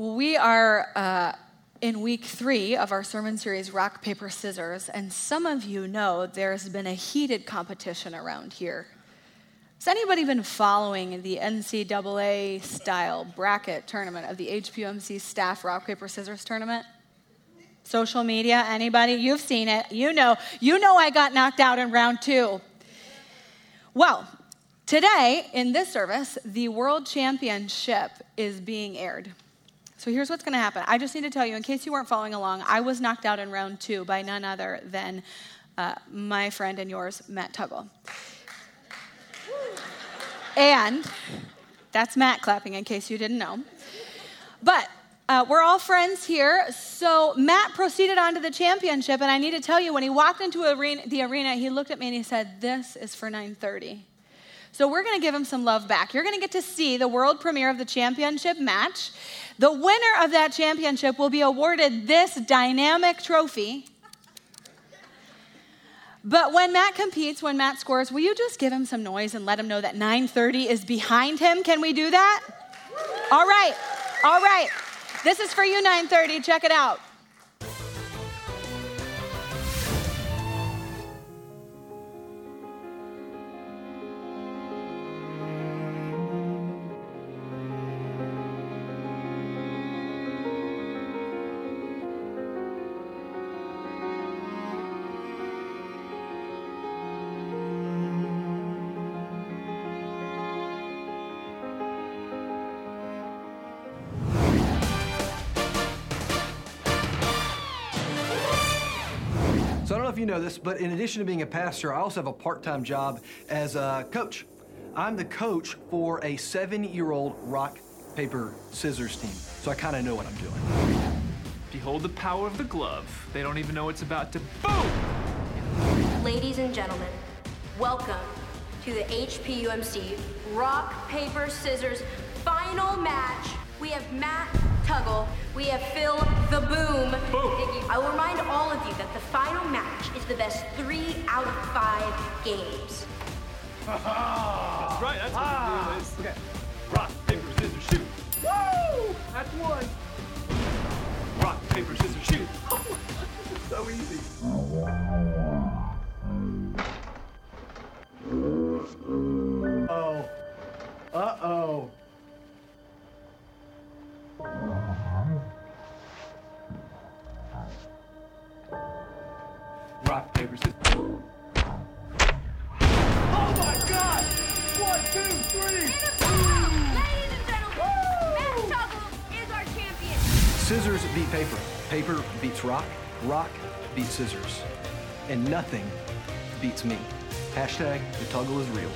Well, we are in week 3 of our sermon series, Rock, Paper, Scissors, and some of you know there's been a heated competition around here. Has anybody been following the NCAA-style bracket tournament of the HPUMC staff Rock, Paper, Scissors tournament? Social media, anybody? You've seen it. You know I got knocked out in round 2. Well, today, in this service, the World Championship is being aired. So here's what's going to happen. I just need to tell you, in case you weren't following along, I was knocked out in round 2 by none other than my friend and yours, Matt Tuggle. And that's Matt clapping, in case you didn't know. But we're all friends here. So Matt proceeded on to the championship, and I need to tell you, when he walked into the arena, he looked at me and he said, "This is for 9:30." So we're going to give him some love back. You're going to get to see the world premiere of the championship match. The winner of that championship will be awarded this dynamic trophy. But when Matt competes, when Matt scores, will you just give him some noise and let him know that 9:30 is behind him? Can we do that? All right. This is for you, 9:30. Check it out. So I don't know if you know this, but in addition to being a pastor, I also have a part-time job as a coach. I'm the coach for a 7-year-old rock, paper, scissors team. So I kind of know what I'm doing. Behold the power of the glove. They don't even know it's about to boom! Ladies and gentlemen, welcome to the HPUMC Rock, Paper, Scissors final match. We have Matt Tuggle. We have Phil the Boom. Boom. I will remind all of you that the final match is the best 3 out of 5 games. That's right, that's what the deal is. Okay. Rock, paper, scissors, shoot. Woo! That's one. Rock, paper, scissors, shoot. So easy. Oh. Uh-oh. Rock, paper, scissors. Oh my God! 1, 2, 3! Ladies and gentlemen, Matt Tuggle is our champion. Scissors beat paper. Paper beats rock. Rock beats scissors. And nothing beats me. Hashtag the Tuggle is real.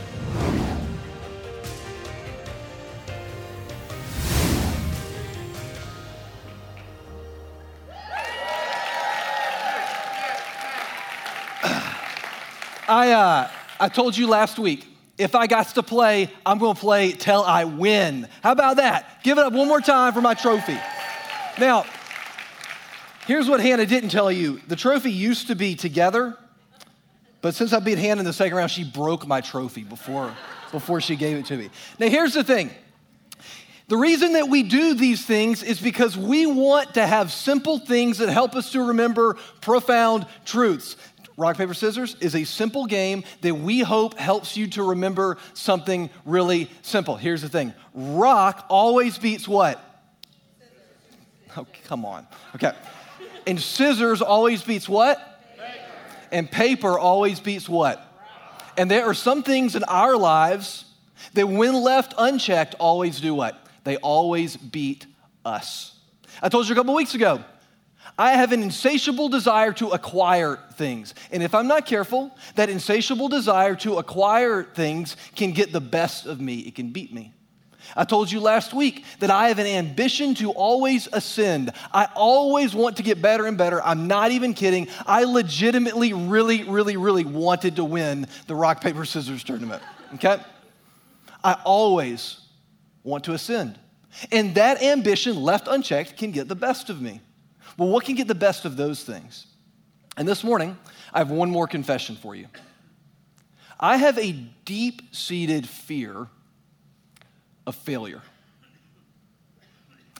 I told you last week, if I got to play, I'm going to play till I win. How about that? Give it up one more time for my trophy. Now, here's what Hannah didn't tell you. The trophy used to be together, but since I beat Hannah in the second round, she broke my trophy before she gave it to me. Now, here's the thing. The reason that we do these things is because we want to have simple things that help us to remember profound truths. Rock, paper, scissors is a simple game that we hope helps you to remember something really simple. Here's the thing. Rock always beats what? Oh, come on. Okay. And scissors always beats what? Paper. And paper always beats what? Rock. And there are some things in our lives that when left unchecked always do what? They always beat us. I told you a couple weeks ago, I have an insatiable desire to acquire things. And if I'm not careful, that insatiable desire to acquire things can get the best of me. It can beat me. I told you last week that I have an ambition to always ascend. I always want to get better and better. I'm not even kidding. I legitimately, really wanted to win the rock, paper, scissors tournament. Okay? I always want to ascend. And that ambition, left unchecked, can get the best of me. Well, what can get the best of those things? And this morning, I have one more confession for you. I have a deep-seated fear of failure.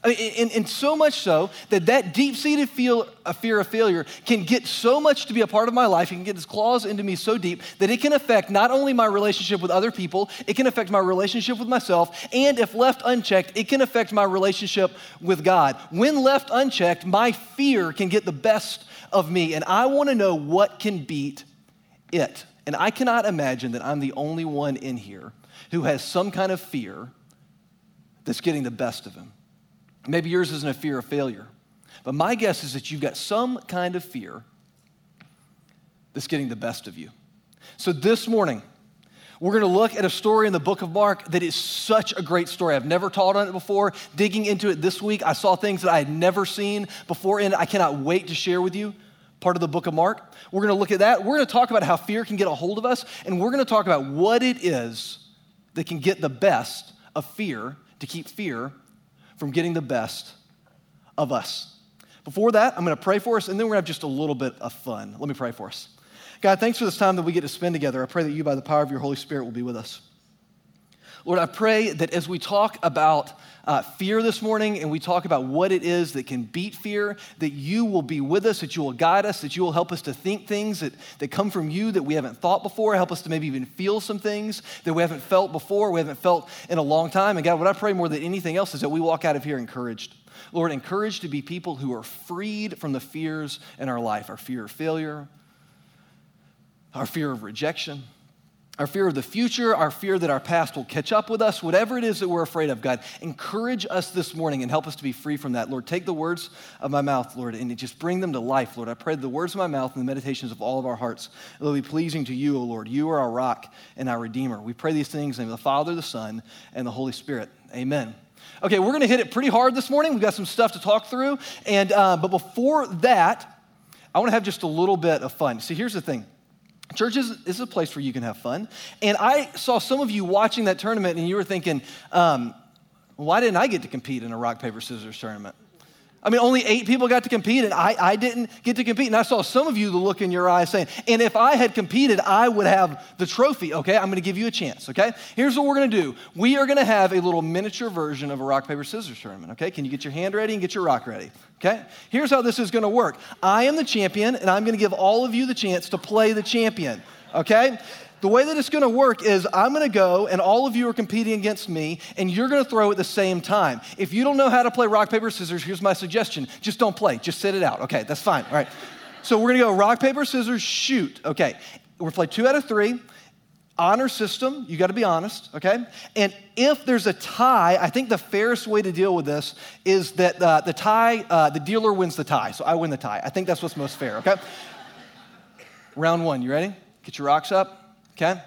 And so much so that deep-seated fear of failure can get so much to be a part of my life, it can get its claws into me so deep that it can affect not only my relationship with other people, it can affect my relationship with myself, and if left unchecked, it can affect my relationship with God. When left unchecked, my fear can get the best of me, and I want to know what can beat it. And I cannot imagine that I'm the only one in here who has some kind of fear that's getting the best of him. Maybe yours isn't a fear of failure, but my guess is that you've got some kind of fear that's getting the best of you. So this morning, we're going to look at a story in the book of Mark that is such a great story. I've never taught on it before. Digging into it this week, I saw things that I had never seen before, and I cannot wait to share with you part of the book of Mark. We're going to look at that. We're going to talk about how fear can get a hold of us, and we're going to talk about what it is that can get the best of fear to keep fear from getting the best of us. Before that, I'm going to pray for us, and then we're going to have just a little bit of fun. Let me pray for us. God, thanks for this time that we get to spend together. I pray that you, by the power of your Holy Spirit, will be with us. Lord, I pray that as we talk about fear this morning and we talk about what it is that can beat fear, that you will be with us, that you will guide us, that you will help us to think things that come from you that we haven't thought before, help us to maybe even feel some things that we haven't felt before, we haven't felt in a long time. And God, what I pray more than anything else is that we walk out of here encouraged. Lord, encouraged to be people who are freed from the fears in our life, our fear of failure, our fear of rejection, our fear of the future, our fear that our past will catch up with us, whatever it is that we're afraid of, God, encourage us this morning and help us to be free from that. Lord, take the words of my mouth, Lord, and just bring them to life, Lord. I pray that the words of my mouth and the meditations of all of our hearts will be pleasing to you, O Lord. You are our rock and our Redeemer. We pray these things in the name of the Father, the Son, and the Holy Spirit. Amen. Okay, we're going to hit it pretty hard this morning. We've got some stuff to talk through, and but before that, I want to have just a little bit of fun. See, here's the thing. Church is a place where you can have fun. And I saw some of you watching that tournament and you were thinking, why didn't I get to compete in a rock, paper, scissors tournament? I mean, only 8 people got to compete and I didn't get to compete. And I saw some of you, the look in your eyes saying, and if I had competed, I would have the trophy, okay? I'm going to give you a chance, okay? Here's what we're going to do. We are going to have a little miniature version of a rock, paper, scissors tournament, okay? Can you get your hand ready and get your rock ready, okay? Here's how this is going to work. I am the champion, and I'm going to give all of you the chance to play the champion, okay? The way that it's going to work is I'm going to go and all of you are competing against me and you're going to throw at the same time. If you don't know how to play rock, paper, scissors, here's my suggestion. Just don't play. Just sit it out. Okay, that's fine. All right. So we're going to go rock, paper, scissors, shoot. Okay. We're going to play 2 out of 3. Honor system. You got to be honest. Okay. And if there's a tie, I think the fairest way to deal with this is that the tie, the dealer wins the tie. So I win the tie. I think that's what's most fair. Okay. Round 1. You ready? Get your rocks up. Okay?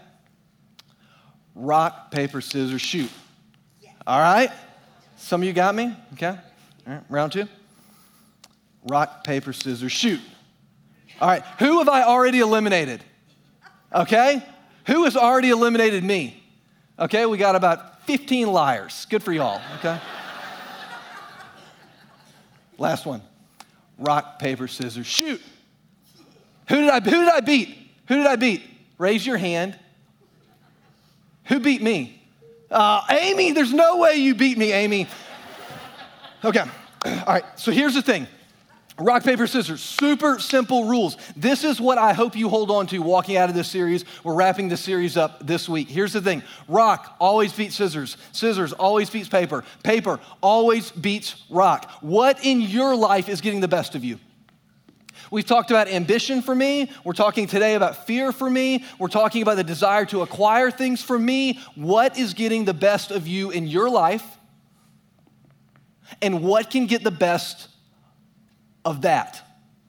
Rock, paper, scissors, shoot. Yeah. All right? Some of you got me? Okay? All right, round 2. Rock, paper, scissors, shoot. All right, who have I already eliminated? Okay? Who has already eliminated me? Okay, we got about 15 liars. Good for y'all, okay? Last one. Rock, paper, scissors, shoot. Who did I beat? Who did I beat? Raise your hand. Who beat me? Amy, there's no way you beat me, Amy. Okay, all right, so here's the thing. Rock, paper, scissors, super simple rules. This is what I hope you hold on to walking out of this series. We're wrapping this series up this week. Here's the thing. Rock always beats scissors. Scissors always beats paper. Paper always beats rock. What in your life is getting the best of you? We've talked about ambition for me. We're talking today about fear for me. We're talking about the desire to acquire things for me. What is getting the best of you in your life? And what can get the best of that?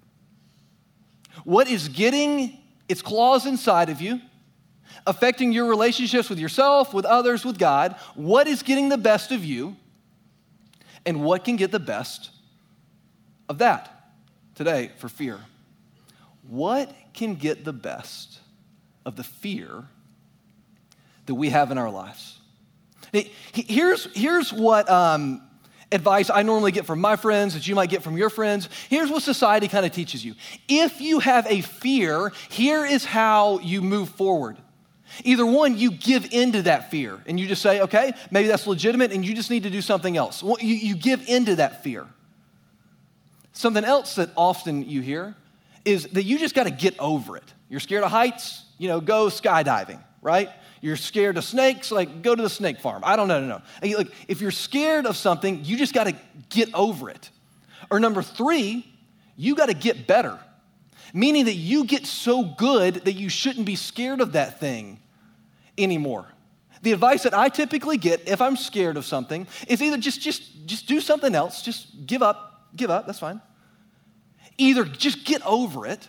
What is getting its claws inside of you, affecting your relationships with yourself, with others, with God? What is getting the best of you? And what can get the best of that? Today, for fear. What can get the best of the fear that we have in our lives? Here's what advice I normally get from my friends, that you might get from your friends. Here's what society kind of teaches you. If you have a fear, here is how you move forward. Either one, you give into that fear and you just say, okay, maybe that's legitimate and you just need to do something else. Well, you give into that fear. Something else that often you hear is that you just got to get over it. You're scared of heights, go skydiving, right? You're scared of snakes, go to the snake farm. I don't know, no. If you're scared of something, you just got to get over it. Or number 3, you got to get better, meaning that you get so good that you shouldn't be scared of that thing anymore. The advice that I typically get if I'm scared of something is either just do something else, just give up, that's fine. Either just get over it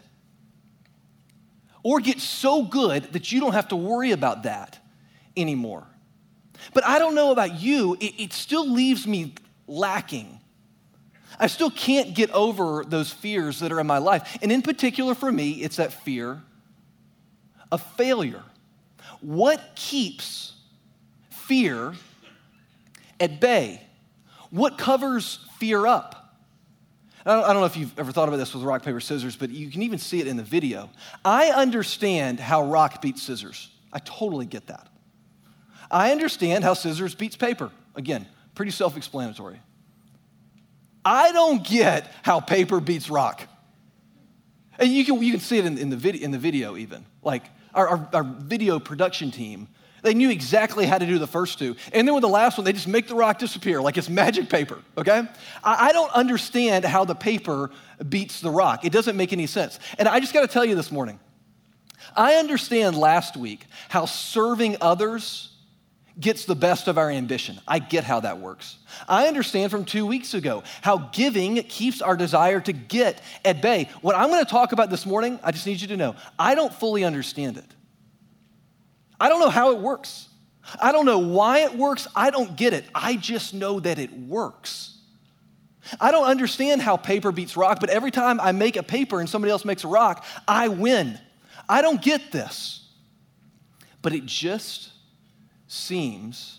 or get so good that you don't have to worry about that anymore. But I don't know about you, it still leaves me lacking. I still can't get over those fears that are in my life. And in particular for me, it's that fear of failure. What keeps fear at bay? What covers fear up? I don't know if you've ever thought about this with rock, paper, scissors, but you can even see it in the video. I understand how rock beats scissors. I totally get that. I understand how scissors beats paper. Again, pretty self-explanatory. I don't get how paper beats rock. And you can see it in the video even. Like our video production team, they knew exactly how to do the first 2. And then with the last one, they just make the rock disappear like it's magic paper, okay? I don't understand how the paper beats the rock. It doesn't make any sense. And I just got to tell you this morning, I understand last week how serving others gets the best of our ambition. I get how that works. I understand from 2 weeks ago how giving keeps our desire to get at bay. What I'm going to talk about this morning, I just need you to know, I don't fully understand it. I don't know how it works. I don't know why it works. I don't get it. I just know that it works. I don't understand how paper beats rock, but every time I make a paper and somebody else makes a rock, I win. I don't get this. But it just seems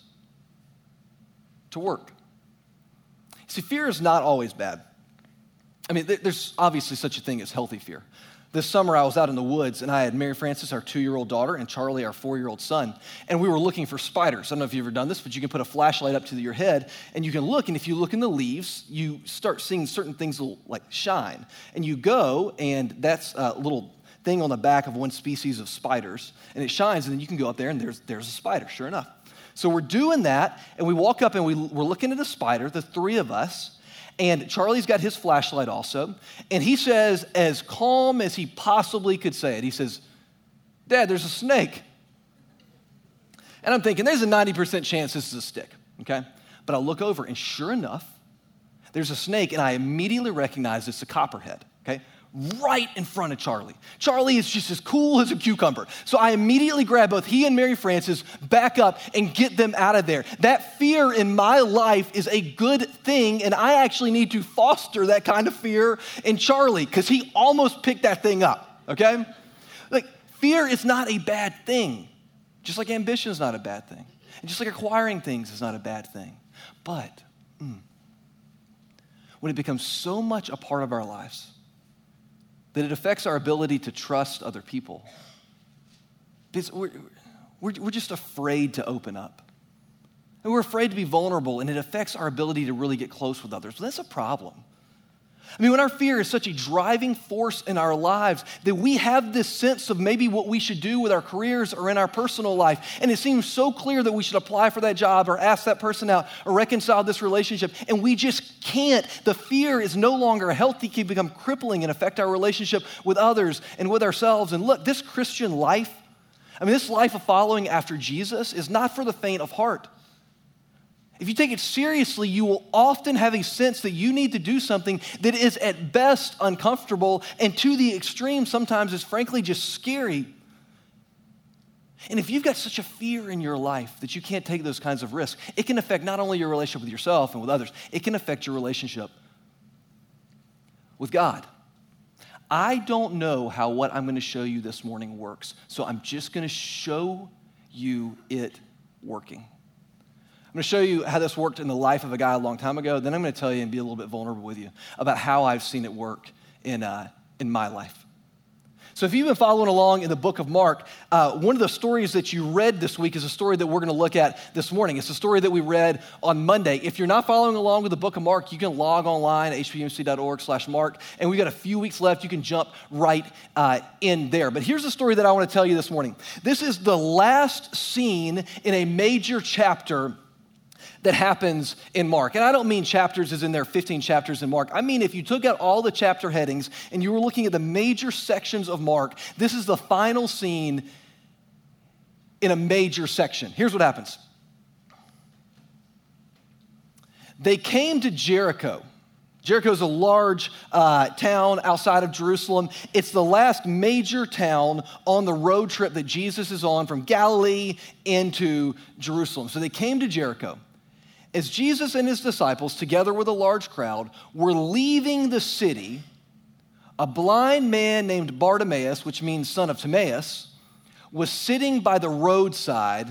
to work. See, fear is not always bad. I mean, there's obviously such a thing as healthy fear. This summer, I was out in the woods, and I had Mary Frances, our 2-year-old daughter, and Charlie, our 4-year-old son, and we were looking for spiders. I don't know if you've ever done this, but you can put a flashlight up to your head, and you can look, and if you look in the leaves, you start seeing certain things like shine. And you go, and that's a little thing on the back of one species of spiders, and it shines, and then you can go up there, and there's a spider, sure enough. So we're doing that, and we walk up, and we're looking at a spider, the 3 of us, and Charlie's got his flashlight also, and he says, as calm as he possibly could say it, he says, "Dad, there's a snake." And I'm thinking, there's a 90% chance this is a stick, okay? But I look over, and sure enough, there's a snake, and I immediately recognize it's a copperhead, okay? Right in front of Charlie. Charlie is just as cool as a cucumber. So I immediately grab both he and Mary Frances, back up, and get them out of there. That fear in my life is a good thing, and I actually need to foster that kind of fear in Charlie because he almost picked that thing up, okay? Like, fear is not a bad thing, just like ambition is not a bad thing, and just like acquiring things is not a bad thing. But when it becomes so much a part of our lives that it affects our ability to trust other people, because we're just afraid to open up. And we're afraid to be vulnerable, and it affects our ability to really get close with others. Well, that's a problem. I mean, when our fear is such a driving force in our lives that we have this sense of maybe what we should do with our careers or in our personal life, and it seems so clear that we should apply for that job or ask that person out or reconcile this relationship, and we just can't. The fear is no longer healthy, can become crippling and affect our relationship with others and with ourselves. And look, this Christian life, I mean, this life of following after Jesus is not for the faint of heart. If you take it seriously, you will often have a sense that you need to do something that is at best uncomfortable and to the extreme sometimes is frankly just scary. And if you've got such a fear in your life that you can't take those kinds of risks, it can affect not only your relationship with yourself and with others, it can affect your relationship with God. I don't know how what I'm going to show you this morning works, so I'm just going to show you it working. I'm going to show you how this worked in the life of a guy a long time ago. Then I'm going to tell you and be a little bit vulnerable with you about how I've seen it work in my life. So if you've been following along in the book of Mark, one of the stories that you read this week is a story that we're going to look at this morning. It's a story that we read on Monday. If you're not following along with the book of Mark, you can log online at hpumc.org/Mark, and we've got a few weeks left. You can jump right in there. But here's the story that I want to tell you this morning. This is the last scene in a major chapter that happens in Mark. And I don't mean chapters as in there are 15 chapters in Mark. I mean if you took out all the chapter headings and you were looking at the major sections of Mark, this is the final scene in a major section. Here's what happens. They came to Jericho. Jericho is a large town outside of Jerusalem. It's the last major town on the road trip that Jesus is on from Galilee into Jerusalem. So they came to Jericho. As Jesus and his disciples, together with a large crowd, were leaving the city, a blind man named Bartimaeus, which means son of Timaeus, was sitting by the roadside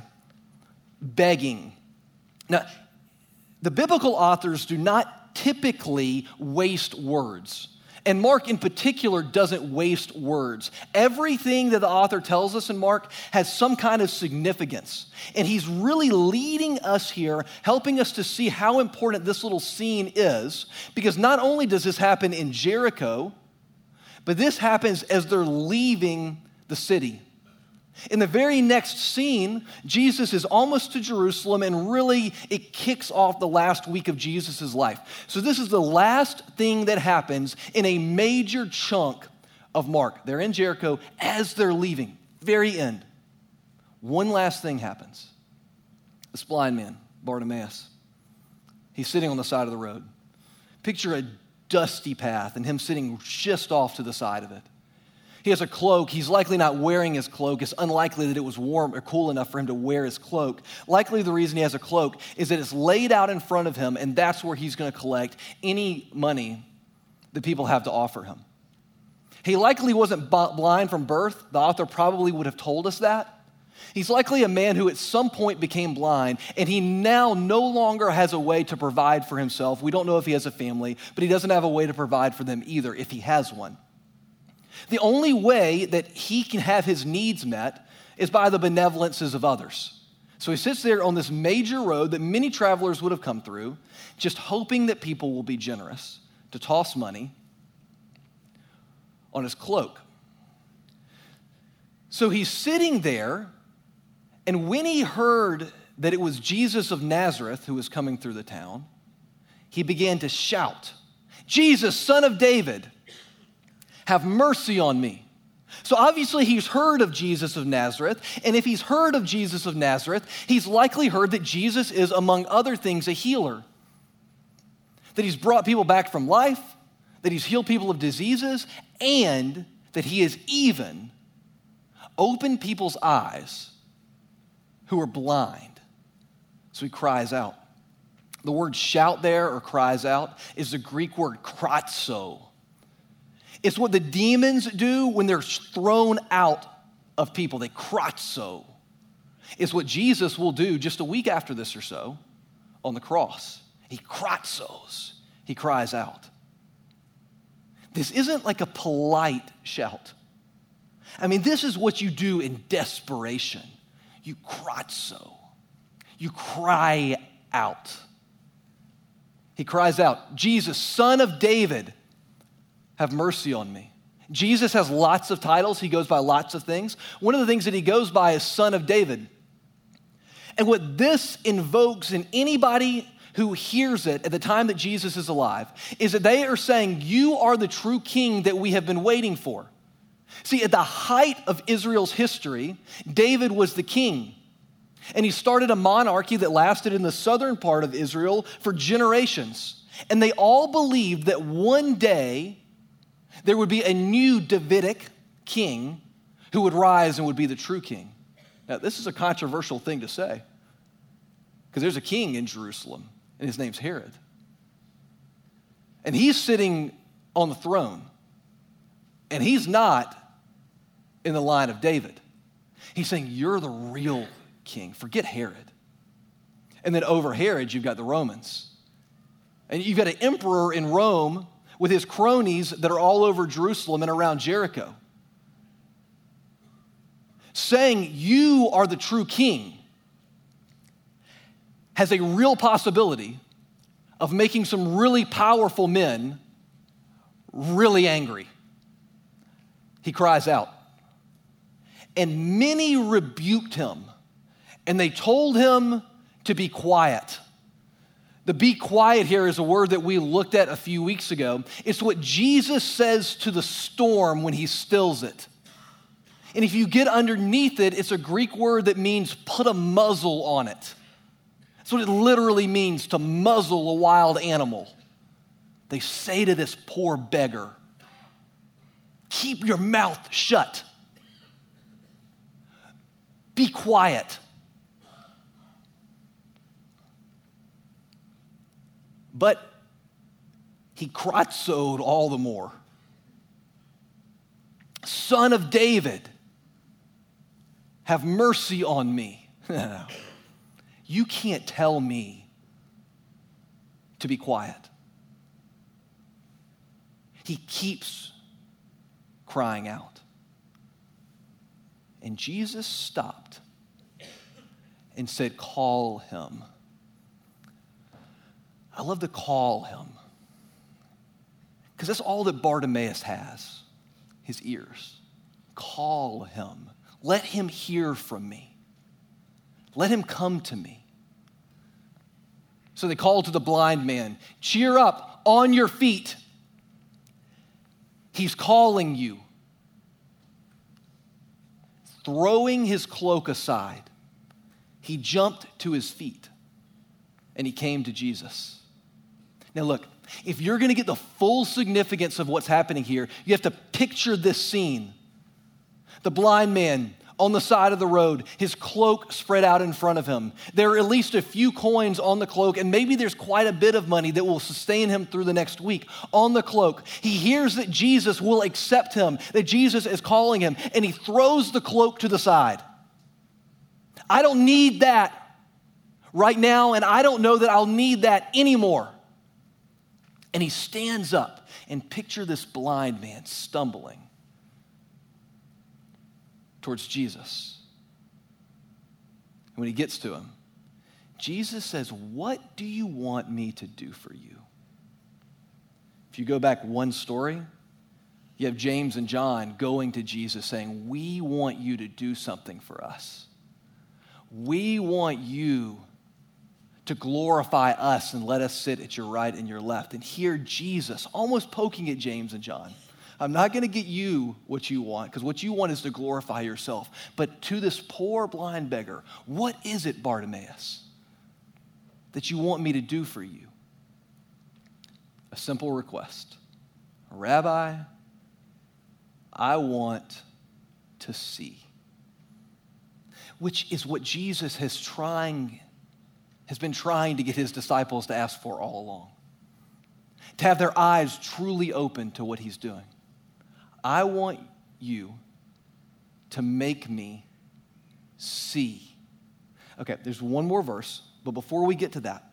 begging. Now, the biblical authors do not typically waste words. And Mark in particular doesn't waste words. Everything that the author tells us in Mark has some kind of significance. And he's really leading us here, helping us to see how important this little scene is, because not only does this happen in Jericho, but this happens as they're leaving the city. In the very next scene, Jesus is almost to Jerusalem, and really it kicks off the last week of Jesus' life. So this is the last thing that happens in a major chunk of Mark. They're in Jericho as they're leaving, very end. One last thing happens. This blind man, Bartimaeus, he's sitting on the side of the road. Picture a dusty path and him sitting just off to the side of it. He has a cloak. He's likely not wearing his cloak. It's unlikely that it was warm or cool enough for him to wear his cloak. Likely the reason he has a cloak is that it's laid out in front of him, and that's where he's going to collect any money that people have to offer him. He likely wasn't blind from birth. The author probably would have told us that. He's likely a man who at some point became blind, and he now no longer has a way to provide for himself. We don't know if he has a family, but he doesn't have a way to provide for them either if he has one. The only way that he can have his needs met is by the benevolences of others. So he sits there on this major road that many travelers would have come through, just hoping that people will be generous to toss money on his cloak. So he's sitting there, and when he heard that it was Jesus of Nazareth who was coming through the town, he began to shout, "Jesus, son of David, have mercy on me." So obviously he's heard of Jesus of Nazareth, and if he's heard of Jesus of Nazareth, he's likely heard that Jesus is, among other things, a healer. That he's brought people back from life, that he's healed people of diseases, and that he has even opened people's eyes who are blind. So he cries out. The word shout there, or cries out, is the Greek word kratzo. It's what the demons do when they're thrown out of people. They kratzo. It's what Jesus will do just a week after this or so on the cross. He kratzos. He cries out. This isn't like a polite shout. I mean, this is what you do in desperation. You kratzo. You cry out. He cries out, "Jesus, son of David, have mercy on me." Jesus has lots of titles. He goes by lots of things. One of the things that he goes by is son of David. And what this invokes in anybody who hears it at the time that Jesus is alive is that they are saying, "You are the true king that we have been waiting for." See, at the height of Israel's history, David was the king. And he started a monarchy that lasted in the southern part of Israel for generations. And they all believed that one day there would be a new Davidic king who would rise and would be the true king. Now, this is a controversial thing to say, because there's a king in Jerusalem, and his name's Herod. And he's sitting on the throne, and he's not in the line of David. He's saying, "You're the real king. Forget Herod." And then over Herod, you've got the Romans. And you've got an emperor in Rome with his cronies that are all over Jerusalem and around Jericho. saying you are the true king has a real possibility of making some really powerful men really angry. He cries out. And many rebuked him, and they told him to be quiet. The be quiet here is a word that we looked at a few weeks ago. It's what Jesus says to the storm when he stills it. And if you get underneath it, it's a Greek word that means put a muzzle on it. That's what it literally means, to muzzle a wild animal. They say to this poor beggar, keep your mouth shut. Be quiet. But he kratzoed all the more. Son of David, have mercy on me. You can't tell me to be quiet. He keeps crying out. And Jesus stopped and said, call him. I love to call him because that's all that Bartimaeus has, his ears. Call him. Let him hear from me. Let him come to me. So they called to the blind man, cheer up, on your feet. He's calling you. Throwing his cloak aside, he jumped to his feet and he came to Jesus. Now look, if you're going to get the full significance of what's happening here, you have to picture this scene. The blind man on the side of the road, his cloak spread out in front of him. There are at least a few coins on the cloak, and maybe there's quite a bit of money that will sustain him through the next week on the cloak. He hears that Jesus will accept him, that Jesus is calling him, and he throws the cloak to the side. I don't need that right now, and I don't know that I'll need that anymore. And he stands up, and picture this blind man stumbling towards Jesus. And when he gets to him, Jesus says, what do you want me to do for you? If you go back one story, you have James and John going to Jesus saying, we want you to do something for us. We want you to glorify us and let us sit at your right and your left. And here Jesus, almost poking at James and John, I'm not going to get you what you want, because what you want is to glorify yourself. But to this poor blind beggar, what is it, Bartimaeus, that you want me to do for you? A simple request. Rabbi, I want to see. Which is what Jesus has been trying to get his disciples to ask for all along. To have their eyes truly open to what he's doing. I want you to make me see. Okay, there's one more verse, but before we get to that,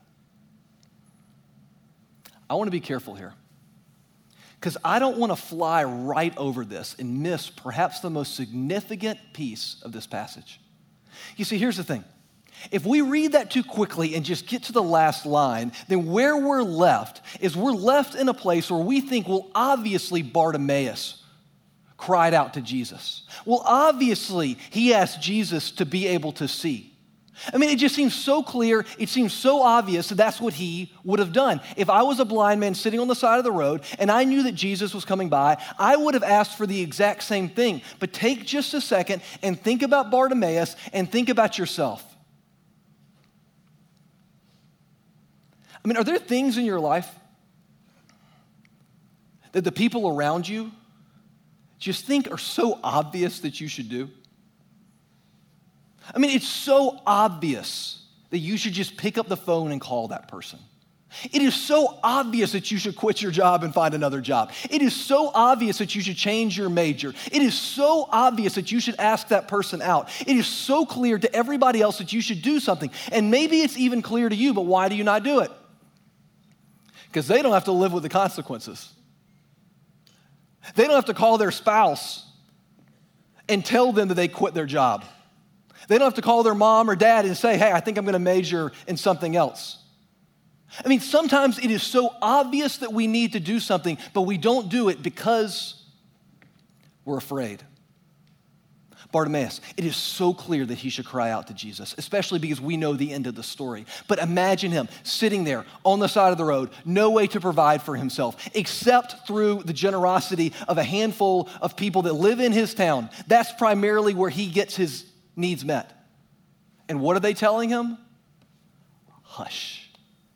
I want to be careful here. Because I don't want to fly right over this and miss perhaps the most significant piece of this passage. You see, here's the thing. If we read that too quickly and just get to the last line, then where we're left is we're left in a place where we think, well, obviously Bartimaeus cried out to Jesus. Well, obviously he asked Jesus to be able to see. I mean, it just seems so clear, it seems so obvious that that's what he would have done. If I was a blind man sitting on the side of the road and I knew that Jesus was coming by, I would have asked for the exact same thing. But take just a second and think about Bartimaeus and think about yourself. I mean, are there things in your life that the people around you just think are so obvious that you should do? I mean, it's so obvious that you should just pick up the phone and call that person. It is so obvious that you should quit your job and find another job. It is so obvious that you should change your major. It is so obvious that you should ask that person out. It is so clear to everybody else that you should do something. And maybe it's even clear to you, but why do you not do it? Because they don't have to live with the consequences. They don't have to call their spouse and tell them that they quit their job. They don't have to call their mom or dad and say, hey, I think I'm going to major in something else. I mean, sometimes it is so obvious that we need to do something, but we don't do it because we're afraid. Bartimaeus, it is so clear that he should cry out to Jesus, especially because we know the end of the story. But imagine him sitting there on the side of the road, no way to provide for himself, except through the generosity of a handful of people that live in his town. That's primarily where he gets his needs met. And what are they telling him? Hush.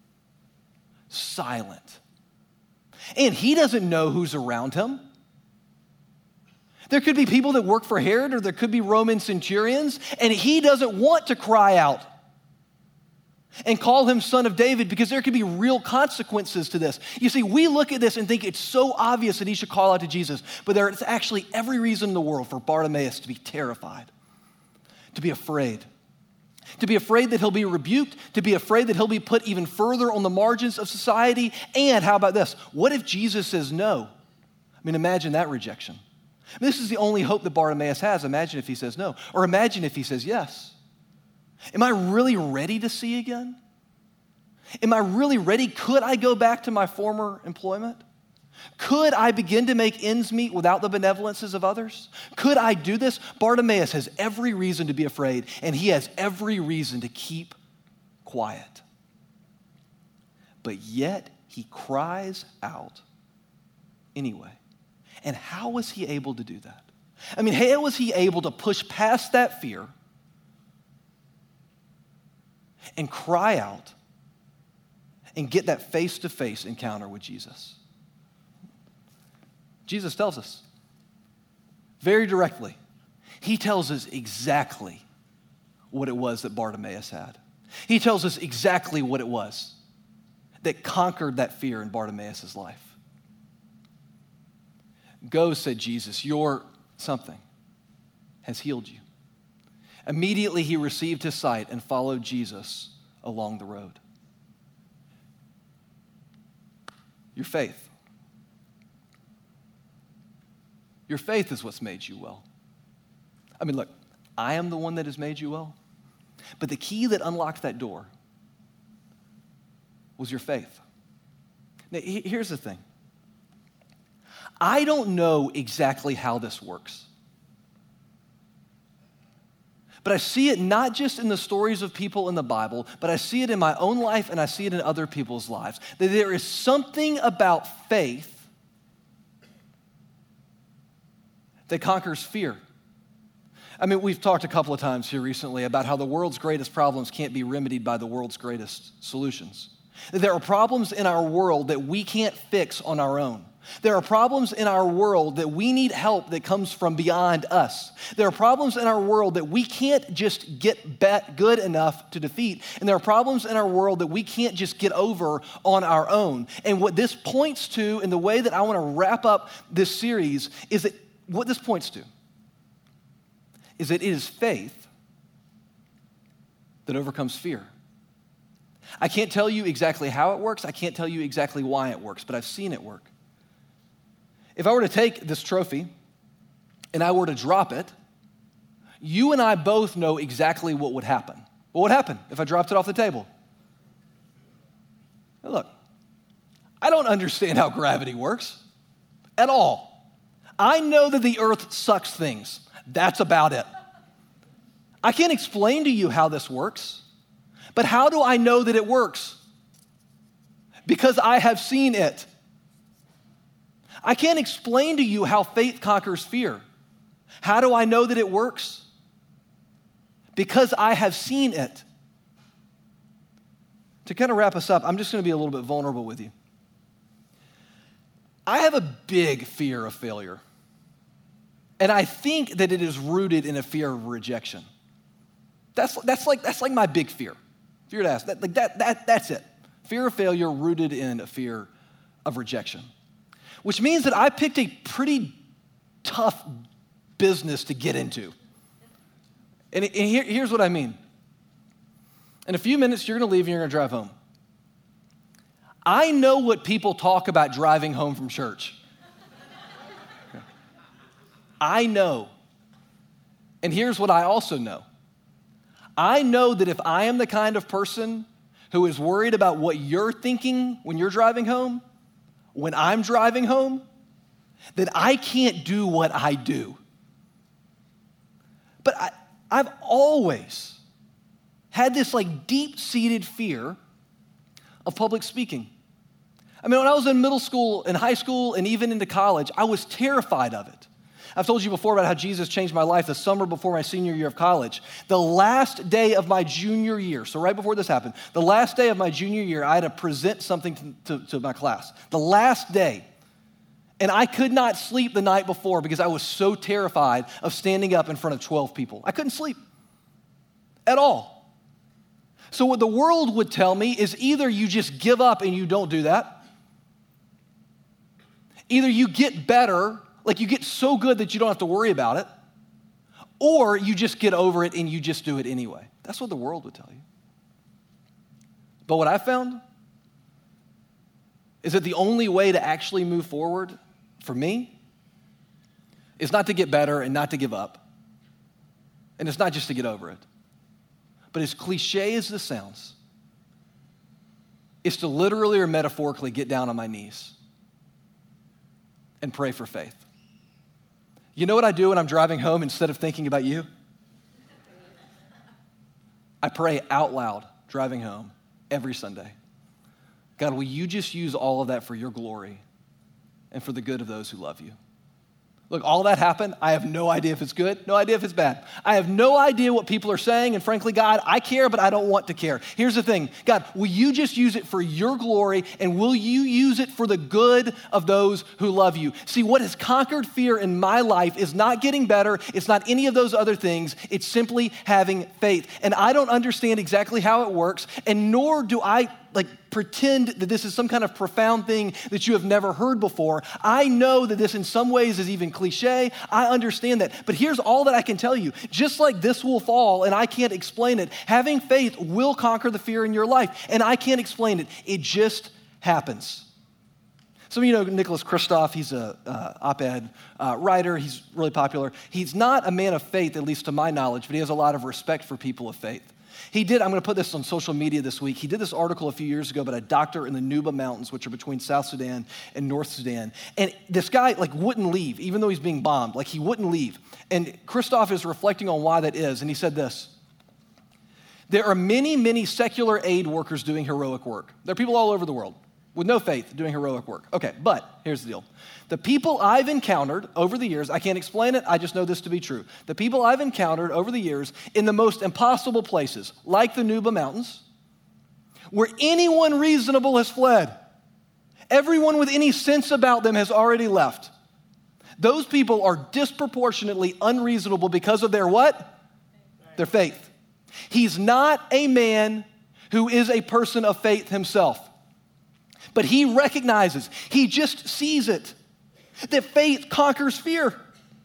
Silent. And he doesn't know who's around him. There could be people that work for Herod, or there could be Roman centurions, and he doesn't want to cry out and call him son of David because there could be real consequences to this. You see, we look at this and think it's so obvious that he should call out to Jesus, but there is actually every reason in the world for Bartimaeus to be terrified, to be afraid that he'll be rebuked, to be afraid that he'll be put even further on the margins of society. And how about this? What if Jesus says no? I mean, imagine that rejection. This is the only hope that Bartimaeus has. Imagine if he says no, or imagine if he says yes. Am I really ready to see again? Am I really ready? Could I go back to my former employment? Could I begin to make ends meet without the benevolences of others? Could I do this? Bartimaeus has every reason to be afraid, and he has every reason to keep quiet. But yet he cries out anyway. And how was he able to do that? I mean, how was he able to push past that fear and cry out and get that face-to-face encounter with Jesus? Jesus tells us very directly. He tells us exactly what it was that Bartimaeus had. He tells us exactly what it was that conquered that fear in Bartimaeus' life. Go, said Jesus, your something has healed you. Immediately he received his sight and followed Jesus along the road. Your faith. Your faith is what's made you well. I mean, look, I am the one that has made you well. But the key that unlocked that door was your faith. Now, here's the thing. I don't know exactly how this works. But I see it not just in the stories of people in the Bible, but I see it in my own life and I see it in other people's lives. That there is something about faith that conquers fear. I mean, we've talked a couple of times here recently about how the world's greatest problems can't be remedied by the world's greatest solutions. There are problems in our world that we can't fix on our own. There are problems in our world that we need help that comes from beyond us. There are problems in our world that we can't just get good enough to defeat. And there are problems in our world that we can't just get over on our own. And what this points to, and the way that I want to wrap up this series, is that what this points to is that it is faith that overcomes fear. I can't tell you exactly how it works. I can't tell you exactly why it works, but I've seen it work. If I were to take this trophy and I were to drop it, you and I both know exactly what would happen. What would happen if I dropped it off the table? Now look, I don't understand how gravity works at all. I know that the earth sucks things. That's about it. I can't explain to you how this works, but how do I know that it works? Because I have seen it. I can't explain to you how faith conquers fear. How do I know that it works? Because I have seen it. To kind of wrap us up, I'm just going to be a little bit vulnerable with you. I have a big fear of failure. And I think that it is rooted in a fear of rejection. That's like my big fear. If you were to ask, that's it. Fear of failure rooted in a fear of rejection. Which means that I picked a pretty tough business to get into. And here's what I mean. In a few minutes, you're going to leave and you're going to drive home. I know what people talk about driving home from church. I know And here's what I also know. I know that if I am the kind of person who is worried about what you're thinking when you're driving home, when I'm driving home, then I can't do what I do. But I've always had this like deep-seated fear of public speaking. I mean, when I was in middle school, in high school, and even into college, I was terrified of it. I've told you before about how Jesus changed my life the summer before my senior year of college. The last day of my junior year, so right before this happened, the last day of my junior year, I had to present something to my class. The last day. And I could not sleep the night before because I was so terrified of standing up in front of 12 people. I couldn't sleep at all. So what the world would tell me is either you just give up and you don't do that, either you get better, like you get so good that you don't have to worry about it, or you just get over it and you just do it anyway. That's what the world would tell you. But what I found is that the only way to actually move forward for me is not to get better and not to give up. And it's not just to get over it. But as cliche as this sounds, it's to literally or metaphorically get down on my knees and pray for faith. You know what I do when I'm driving home instead of thinking about you? I pray out loud driving home every Sunday. God, will you just use all of that for your glory and for the good of those who love you? Look, all that happened. I have no idea if it's good, no idea if it's bad. I have no idea what people are saying, and frankly, God, I care, but I don't want to care. Here's the thing. God, will you just use it for your glory, and will you use it for the good of those who love you? See, what has conquered fear in my life is not getting better. It's not any of those other things. It's simply having faith. And I don't understand exactly how it works, and nor do I pretend that this is some kind of profound thing that you have never heard before. I know that this in some ways is even cliche. I understand that. But here's all that I can tell you. Just like this will fall and I can't explain it, having faith will conquer the fear in your life. And I can't explain it. It just happens. Some of you know Nicholas Kristof. He's an op-ed writer. He's really popular. He's not a man of faith, at least to my knowledge, but he has a lot of respect for people of faith. I'm going to put this on social media this week. He did this article a few years ago about a doctor in the Nuba Mountains, which are between South Sudan and North Sudan. And this guy wouldn't leave, even though he's being bombed. He wouldn't leave. And Kristof is reflecting on why that is. And he said this: there are many, many secular aid workers doing heroic work. There are people all over the world with no faith doing heroic work. Okay, but here's the deal. The people I've encountered over the years, I can't explain it, I just know this to be true. The people I've encountered over the years in the most impossible places, like the Nuba Mountains, where anyone reasonable has fled, everyone with any sense about them has already left. Those people are disproportionately unreasonable because of their what? Their faith. He's not a man who is a person of faith himself. But he recognizes, he just sees it, that faith conquers fear.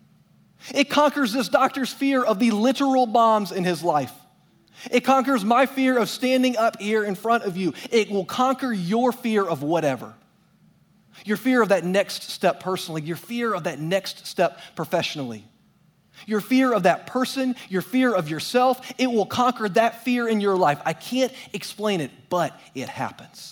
It conquers this doctor's fear of the literal bombs in his life. It conquers my fear of standing up here in front of you. It will conquer your fear of whatever. Your fear of that next step personally, your fear of that next step professionally. Your fear of that person, your fear of yourself, it will conquer that fear in your life. I can't explain it, but it happens.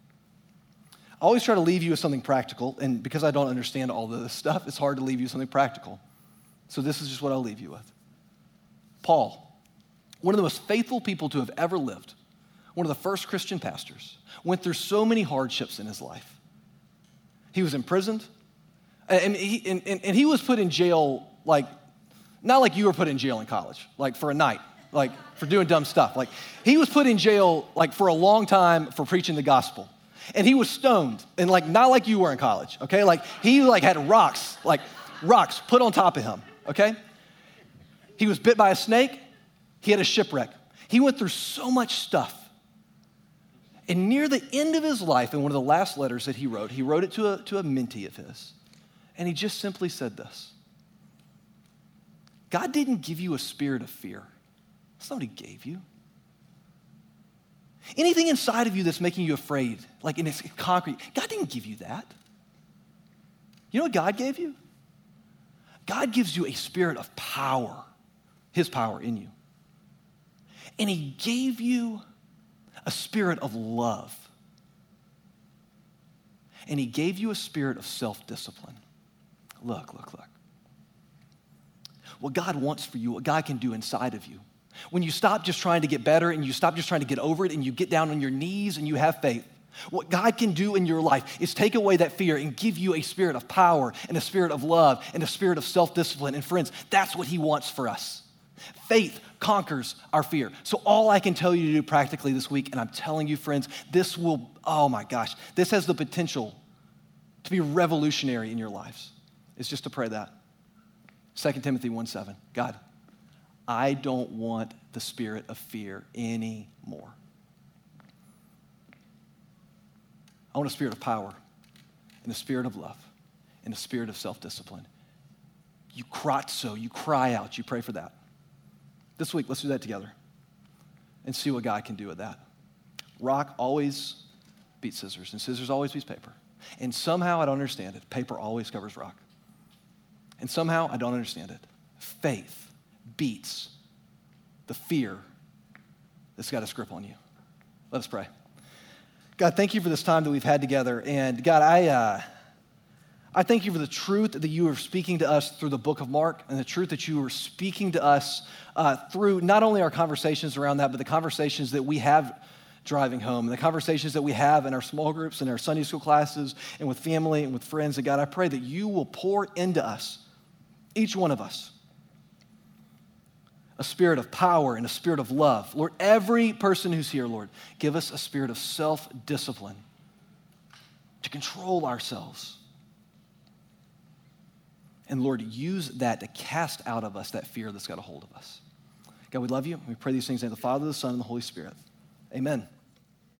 I always try to leave you with something practical, and because I don't understand all of this stuff, it's hard to leave you with something practical. So this is just what I'll leave you with. Paul, one of the most faithful people to have ever lived, one of the first Christian pastors, went through so many hardships in his life. He was imprisoned, and he was put in jail, not like you were put in jail in college, for a night, for doing dumb stuff. He was put in jail, for a long time for preaching the gospel. And he was stoned, and not like you were in college, okay? He had rocks put on top of him, okay? He was bit by a snake. He had a shipwreck. He went through so much stuff. And near the end of his life, in one of the last letters that he wrote it to a mentee of his, and he just simply said this: God didn't give you a spirit of fear. That's not what he gave you. Anything inside of you that's making you afraid, in it's concrete, God didn't give you that. You know what God gave you? God gives you a spirit of power, his power in you. And he gave you a spirit of love. And he gave you a spirit of self-discipline. Look. What God wants for you, what God can do inside of you. When you stop just trying to get better and you stop just trying to get over it and you get down on your knees and you have faith, what God can do in your life is take away that fear and give you a spirit of power and a spirit of love and a spirit of self-discipline. And friends, that's what he wants for us. Faith conquers our fear. So all I can tell you to do practically this week, and I'm telling you, friends, this will, oh my gosh, this has the potential to be revolutionary in your lives. It's just to pray that. 2 Timothy 1:7, God, I don't want the spirit of fear anymore. I want a spirit of power and a spirit of love and a spirit of self-discipline. You cry out, you pray for that. This week, let's do that together and see what God can do with that. Rock always beats scissors, and scissors always beats paper. And somehow, I don't understand it, paper always covers rock. And somehow, I don't understand it. Faith beats the fear that's got a grip on you. Let us pray. God, thank you for this time that we've had together. And God, I thank you for the truth that you are speaking to us through the book of Mark and the truth that you are speaking to us through not only our conversations around that, but the conversations that we have driving home, and the conversations that we have in our small groups and our Sunday school classes and with family and with friends. And God, I pray that you will pour into us, each one of us, a spirit of power and a spirit of love. Lord, every person who's here, Lord, give us a spirit of self-discipline to control ourselves. And Lord, use that to cast out of us that fear that's got a hold of us. God, we love you. We pray these things in the name of the Father, the Son, and the Holy Spirit. Amen.